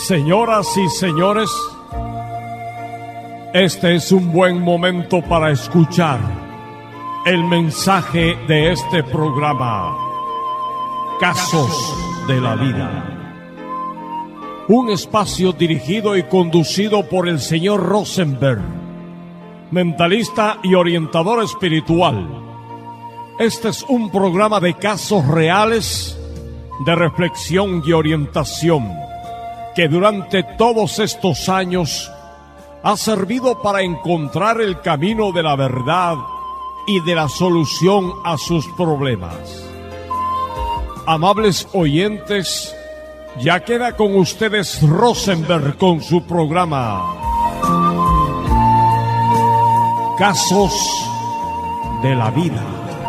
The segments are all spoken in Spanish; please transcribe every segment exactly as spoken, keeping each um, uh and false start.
Señoras y señores, este es un buen momento para escuchar el mensaje de este programa, Casos de la Vida. Un espacio dirigido y conducido por el señor Rosenberg, mentalista y orientador espiritual. Este es un programa de casos reales, de reflexión y orientación, que durante todos estos años ha servido para encontrar el camino de la verdad y de la solución a sus problemas. Amables oyentes, ya queda con ustedes Rosenberg con su programa Casos de la Vida.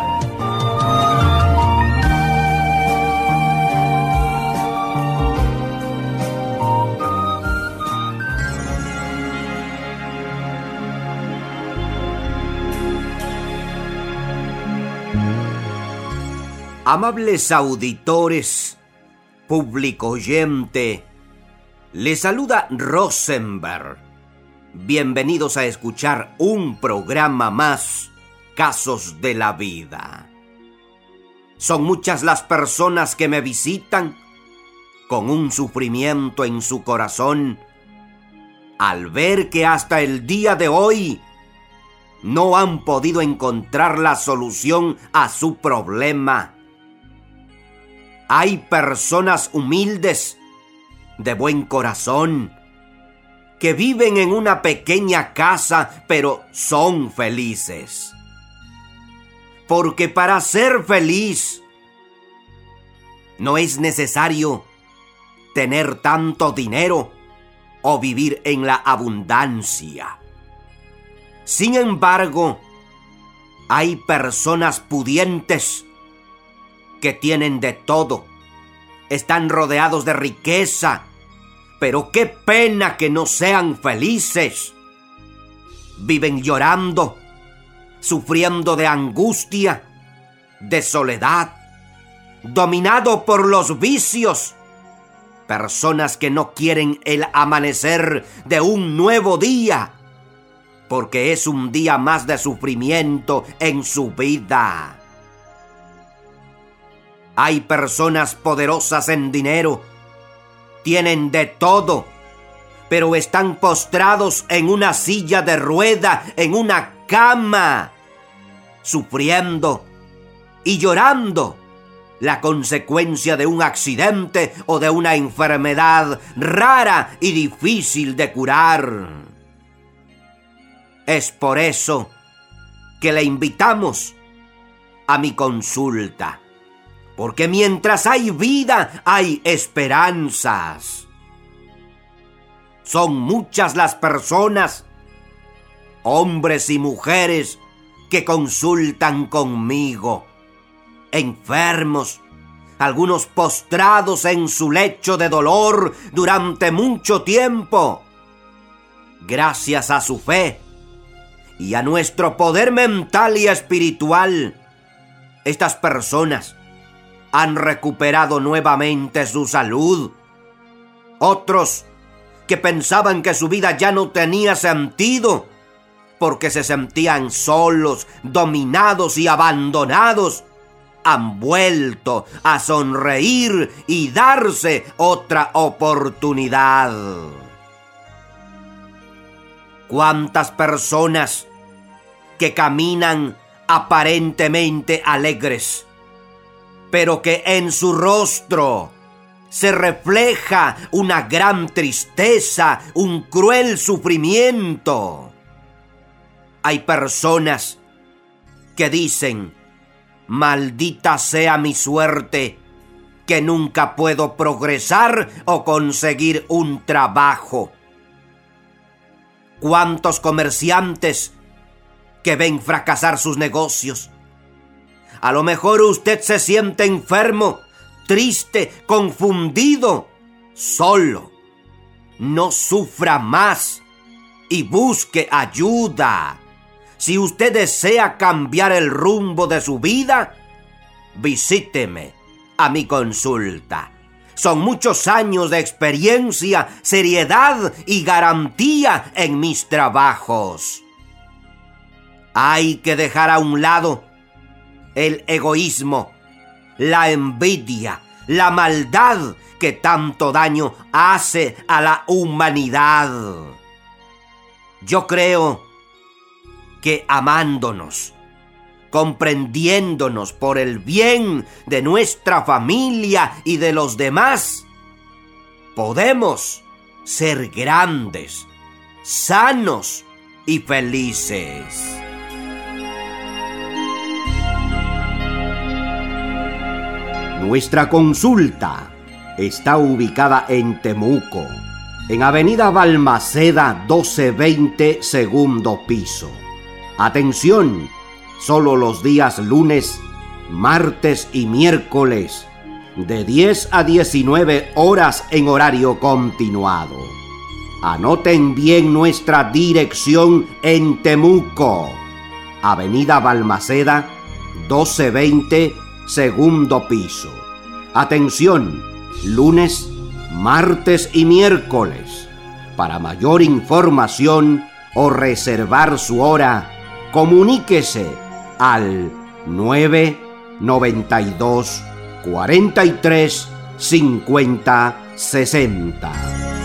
Amables auditores, público oyente, les saluda Rosenberg. Bienvenidos a escuchar un programa más, Casos de la Vida. Son muchas las personas que me visitan con un sufrimiento en su corazón al ver que hasta el día de hoy no han podido encontrar la solución a su problema. Hay personas humildes, de buen corazón, que viven en una pequeña casa, pero son felices. Porque para ser feliz no es necesario tener tanto dinero o vivir en la abundancia. Sin embargo, hay personas pudientes que tienen de todo, están rodeados de riqueza, pero qué pena que no sean felices. Viven llorando, sufriendo de angustia, de soledad, dominado por los vicios. Personas que no quieren el amanecer de un nuevo día, porque es un día más de sufrimiento en su vida. Hay personas poderosas en dinero, tienen de todo, pero están postrados en una silla de rueda, en una cama, sufriendo y llorando la consecuencia de un accidente o de una enfermedad rara y difícil de curar. Es por eso que le invitamos a mi consulta. Porque mientras hay vida, hay esperanzas. Son muchas las personas, hombres y mujeres, que consultan conmigo. Enfermos, algunos postrados en su lecho de dolor durante mucho tiempo. Gracias a su fe y a nuestro poder mental y espiritual, estas personas han recuperado nuevamente su salud. Otros que pensaban que su vida ya no tenía sentido porque se sentían solos, dominados y abandonados, han vuelto a sonreír y darse otra oportunidad. ¿Cuántas personas que caminan aparentemente alegres, pero que en su rostro se refleja una gran tristeza, un cruel sufrimiento? Hay personas que dicen: maldita sea mi suerte, que nunca puedo progresar o conseguir un trabajo. ¿Cuántos comerciantes que ven fracasar sus negocios? A lo mejor usted se siente enfermo, triste, confundido, solo. No sufra más y busque ayuda. Si usted desea cambiar el rumbo de su vida, visíteme a mi consulta. Son muchos años de experiencia, seriedad y garantía en mis trabajos. Hay que dejar a un lado el egoísmo, la envidia, la maldad que tanto daño hace a la humanidad. Yo creo que amándonos, comprendiéndonos por el bien de nuestra familia y de los demás, podemos ser grandes, sanos y felices. Nuestra consulta está ubicada en Temuco, en Avenida Balmaceda doce veinte, segundo piso. Atención, solo los días lunes, martes y miércoles, de diez a diecinueve horas en horario continuado. Anoten bien nuestra dirección en Temuco, Avenida Balmaceda doce veinte, segundo piso. Atención, lunes, martes y miércoles. Para mayor información o reservar su hora, comuníquese al nueve noventa y dos, cuarenta y tres, cincuenta, sesenta.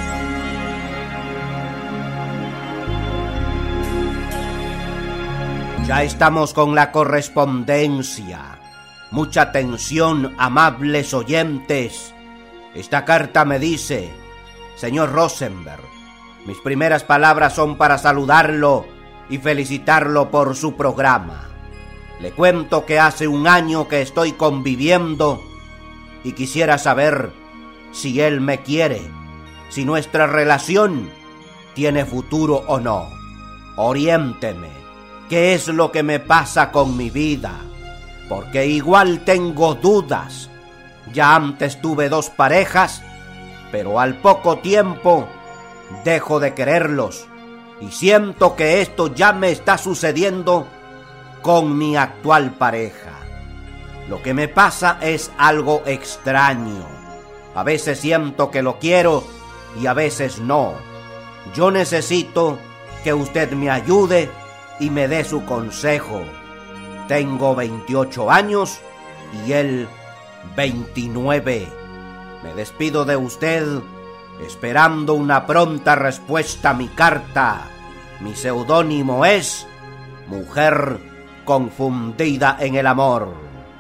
Ya estamos con la correspondencia. Mucha atención, amables oyentes. Esta carta me dice: señor Rosenberg, mis primeras palabras son para saludarlo y felicitarlo por su programa. Le cuento que hace un año que estoy conviviendo y quisiera saber si él me quiere, si nuestra relación tiene futuro o no. Oriénteme, ¿qué es lo que me pasa con mi vida? Porque igual tengo dudas. Ya antes tuve dos parejas, pero al poco tiempo dejo de quererlos y siento que esto ya me está sucediendo con mi actual pareja. Lo que me pasa es algo extraño. A veces siento que lo quiero y a veces no. Yo necesito que usted me ayude y me dé su consejo. Tengo veintiocho años y él veintinueve. Me despido de usted esperando una pronta respuesta a mi carta. Mi seudónimo es Mujer Confundida en el Amor.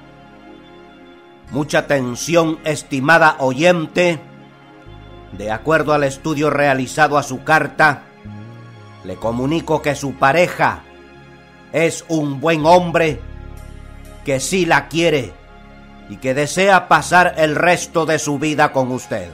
Mucha atención, estimada oyente. De acuerdo al estudio realizado a su carta, le comunico que su pareja es un buen hombre que sí la quiere y que desea pasar el resto de su vida con usted.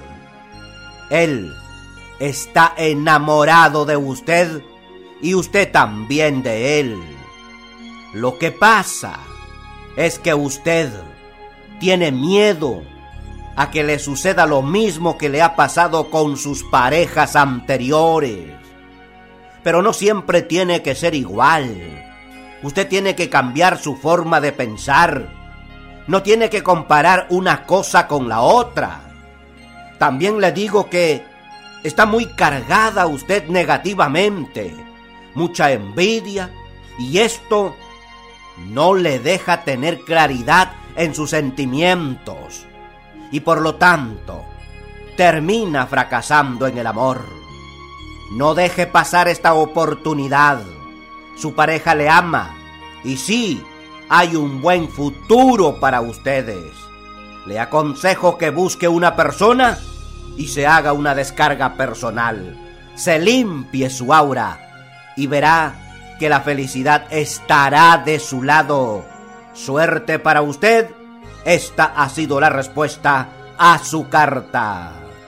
Él está enamorado de usted y usted también de él. Lo que pasa es que usted tiene miedo a que le suceda lo mismo que le ha pasado con sus parejas anteriores. Pero no siempre tiene que ser igual. Usted tiene que cambiar su forma de pensar. No tiene que comparar una cosa con la otra. También le digo que está muy cargada usted negativamente. Mucha envidia. Y esto no le deja tener claridad en sus sentimientos. Y por lo tanto, termina fracasando en el amor. No deje pasar esta oportunidad. Su pareja le ama y sí, hay un buen futuro para ustedes. Le aconsejo que busque una persona y se haga una descarga personal. Se limpie su aura y verá que la felicidad estará de su lado. Suerte para usted. Esta ha sido la respuesta a su carta.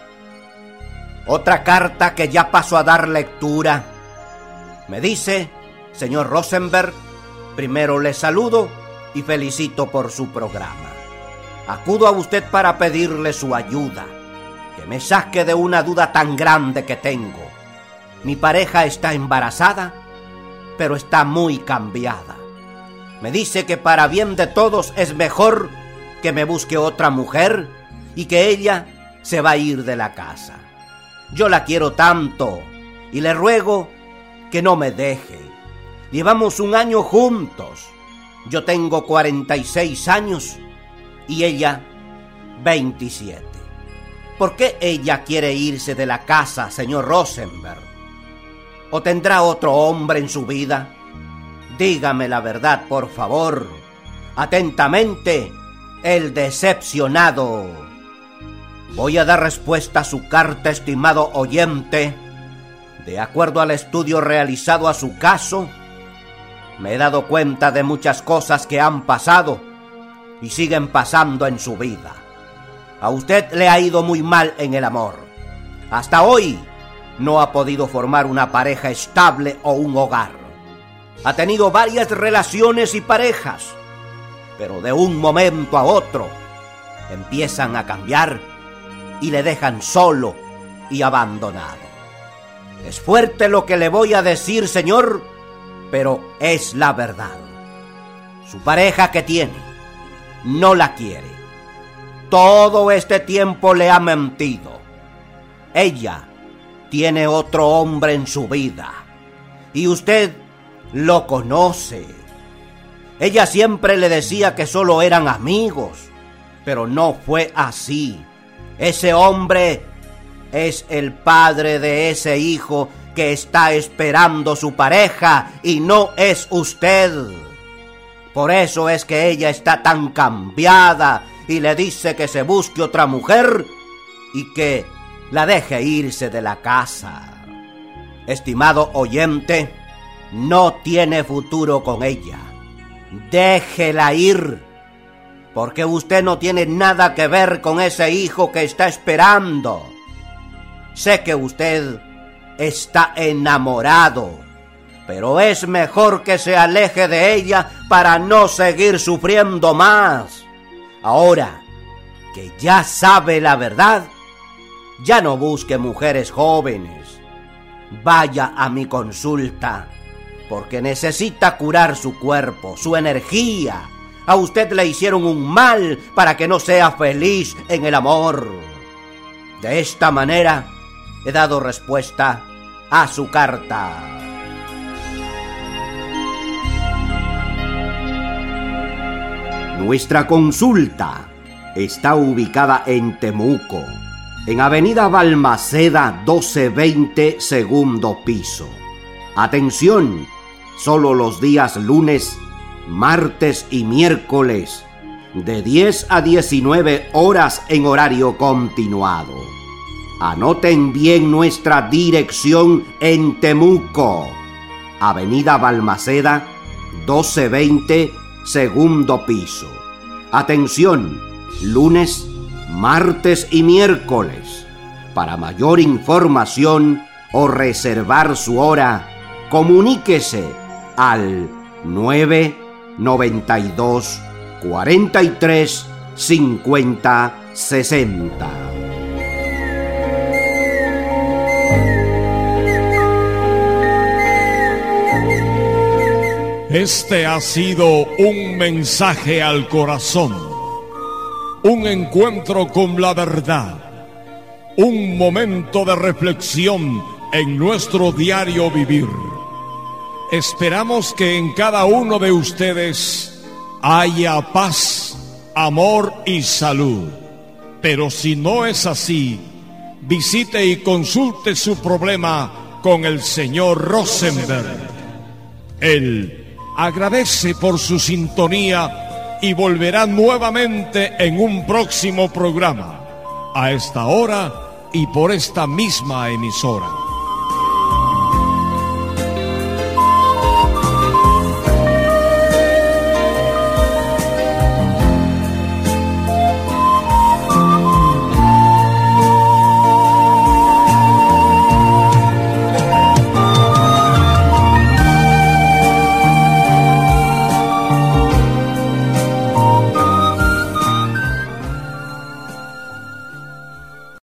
Otra carta que ya paso a dar lectura. Me dice: señor Rosenberg, primero le saludo y felicito por su programa. Acudo a usted para pedirle su ayuda, que me saque de una duda tan grande que tengo. Mi pareja está embarazada, pero está muy cambiada. Me dice que para bien de todos es mejor que me busque otra mujer y que ella se va a ir de la casa. Yo la quiero tanto y le ruego que no me deje. Llevamos un año juntos. Yo tengo cuarenta y seis años y ella veintisiete. ¿Por qué ella quiere irse de la casa, señor Rosenberg? ¿O tendrá otro hombre en su vida? Dígame la verdad, por favor. Atentamente, el decepcionado. Voy a dar respuesta a su carta, estimado oyente. De acuerdo al estudio realizado a su caso, me he dado cuenta de muchas cosas que han pasado y siguen pasando en su vida. A usted le ha ido muy mal en el amor. Hasta hoy no ha podido formar una pareja estable o un hogar. Ha tenido varias relaciones y parejas, pero de un momento a otro empiezan a cambiar y le dejan solo y abandonado. Es fuerte lo que le voy a decir, señor, pero es la verdad. Su pareja que tiene no la quiere. Todo este tiempo le ha mentido. Ella tiene otro hombre en su vida y usted lo conoce. Ella siempre le decía que solo eran amigos, pero no fue así. Ese hombre es el padre de ese hijo que está esperando su pareja y no es usted. Por eso es que ella está tan cambiada y le dice que se busque otra mujer y que la deje irse de la casa. Estimado oyente, no tiene futuro con ella. Déjela ir, porque usted no tiene nada que ver con ese hijo que está esperando. Sé que usted está enamorado, pero es mejor que se aleje de ella para no seguir sufriendo más. Ahora que ya sabe la verdad, ya no busque mujeres jóvenes. Vaya a mi consulta, porque necesita curar su cuerpo, su energía. A usted le hicieron un mal para que no sea feliz en el amor. De esta manera he dado respuesta a su carta. Nuestra consulta está ubicada en Temuco, en Avenida Balmaceda doce veinte, segundo piso. Atención, solo los días lunes, martes y miércoles, de diez a diecinueve horas en horario continuado. Anoten bien nuestra dirección en Temuco, Avenida Balmaceda doce veinte, segundo piso. Atención, lunes, martes y miércoles. Para mayor información o reservar su hora, comuníquese al nueve noventa y dos, cuarenta y tres, cincuenta, sesenta. Este ha sido un mensaje al corazón, un encuentro con la verdad, un momento de reflexión en nuestro diario vivir. Esperamos que en cada uno de ustedes haya paz, amor y salud. Pero si no es así, visite y consulte su problema con el señor Rosenberg. Él agradece por su sintonía y volverá nuevamente en un próximo programa, a esta hora y por esta misma emisora.